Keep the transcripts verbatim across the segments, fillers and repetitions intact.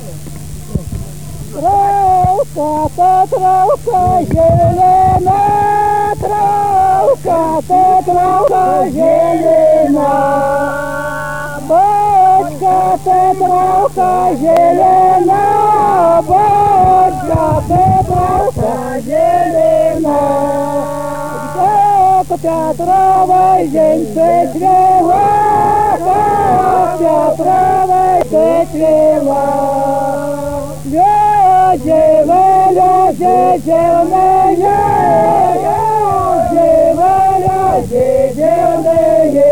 Травка, та травка зелена, травка, та травка зелена. Бочка, та травка зелена, бочка, та травка зелена. Как травой день цвела, как травой цвела. Люди, люди, зеленые, люди, зеленые.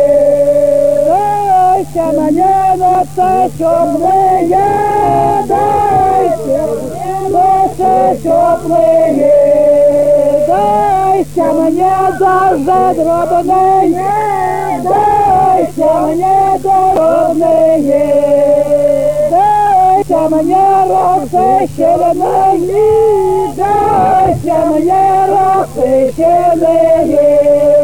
Дайся мне носы теплые, дайся носы теплые. Дайся мне дожди дробные, дайся мне дробные. Дайся мне росы щеленые, дайся мне росы щеленые.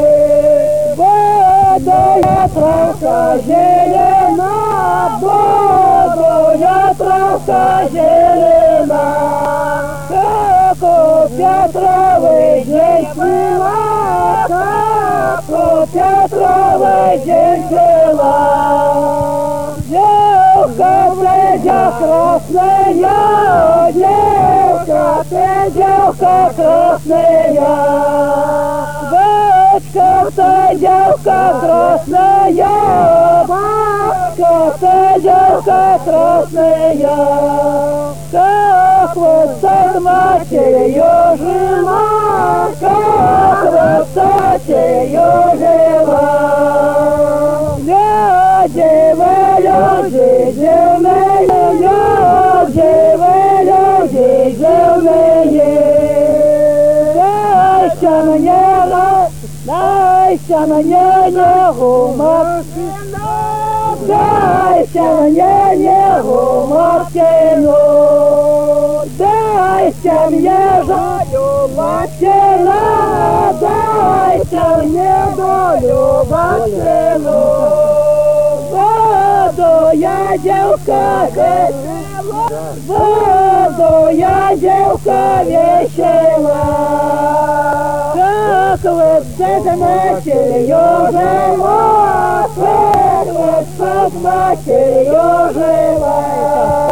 Водою травка зелена, водою травка зелена. Как у Петровой день цвела, как у Петровой день цвела. Девка, ты девка красная, девка, ты девка красная. Бабка, ты девка красная, бабка, ты девка красная. Как вот с матерью жила, как вот с матерью жила. Люди, вы люди, зеленые, люди, вы люди, зеленые. Дайся мне, дайся мне негу Мартину, дайся мне негу Мартину. Дайся мне долю Мартина, дайся мне долю Мартину. Воду я девка весела, воду я девка весела. Как вот с матерью жила, как вот с матерью жила.